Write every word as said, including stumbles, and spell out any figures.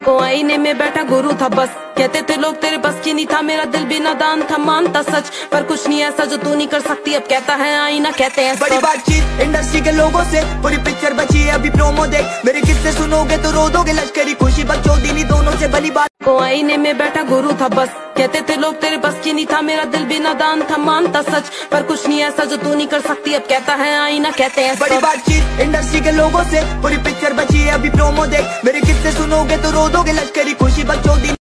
वो आईने में बैठा गुरु था बस, कहते थे लोग तेरे बस की नहीं था, मेरा दिल भी नादान था, मानता सच पर कुछ नहीं ऐसा जो तू नहीं कर सकती। अब कहता है आईना, कहते हैं बड़ी बातचीत इंडस्ट्री के लोगों से, पूरी पिक्चर बची है अभी प्रोमो देख, मेरे किस्से सुनोगे तो रो दोगे, लश्करी खुशी बच्चों दिनी दोनों से भली बात। वो आईने में बैठा गुरु था बस, कहते थे लोग तेरे बस की नहीं था, मेरा दिल भी नादान था, मानता सच पर कुछ नहीं ऐसा जो तू नहीं कर सकती। अब कहता है आईना, कहते हैं बड़ी बातचीत इंडस्ट्री के लोगों से, पूरी पिक्चर बची है अभी प्रोमो देख, मेरे किस्से सुनोगे तो रो दोगे, लश्करी खुशी बच्चों दिन।